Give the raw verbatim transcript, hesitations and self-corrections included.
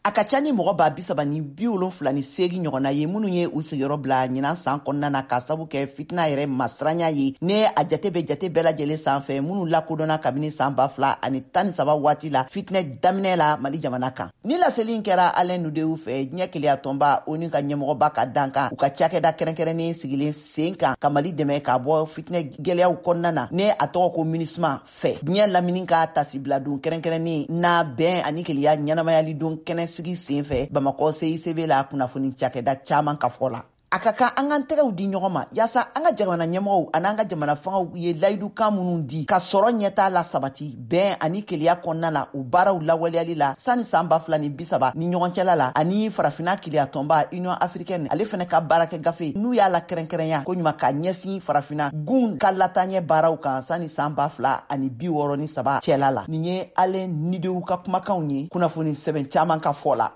a ka ca ni mɔgɔ ba bisaba ni bi wolonfila ni seegin ɲɔgɔnna ye minnu ye u sigiyɔrɔ bila ɲinan san kɔnɔna na ka sabu kɛ fitina yɛrɛ masiranya ye ne a jate bɛ jate bɛɛ lajɛlen sanfɛ minnu lakodɔnna kabini san ba fila ani tan ni saba waati la fitinɛ daminɛ la Mali jamana kan. Ni laseli kɛra Alain Nudewu fɛ diɲɛ keleya tɔnba O N U ka ɲɛmɔgɔba ka dan kan u ka cakɛda kɛrɛnkɛrɛnnen sigilen sen kan ka Mali dɛmɛ ka bɔ fitinɛ gɛlɛyaw kɔnɔna na ne a tɔgɔ ko MINUSMA fɛ diɲɛ lamini ka tasibila don kɛrɛnkɛrɛnnen na bɛn ani keleya ɲɛnamayali don kɛnɛ sigi sen fɛ Bamakɔ C I C B la kunnafoni cakɛda caman ka fɔ la. A ka kan an k'an tɛgɛw di ɲɔgɔn ma yaasa an ka jamana ɲɛmɔgɔw ani an ka jamana fangaw ye layidukan minnu di ka sɔrɔ ɲɛta la sabati bɛn ani keleya kɔnɔna la u baaraw lawaleyali la sani san ba fila ni bisaba ni ɲɔgɔn cɛla la ani farafina keleya tɔnba Union Africaine ale fɛnɛ ka baarakɛ gafe n'u y'a la kɛrɛnkɛrɛnya ko ɲuman ka ɲɛsin farafina gun ka lataaɲɛ baaraw kan sani san ba fila ani bi wɔɔrɔ ni saba cɛla la. Nin ye Alain Nudewu ka kumakanw ye kunnafoni sɛbɛn caman ka fɔ la.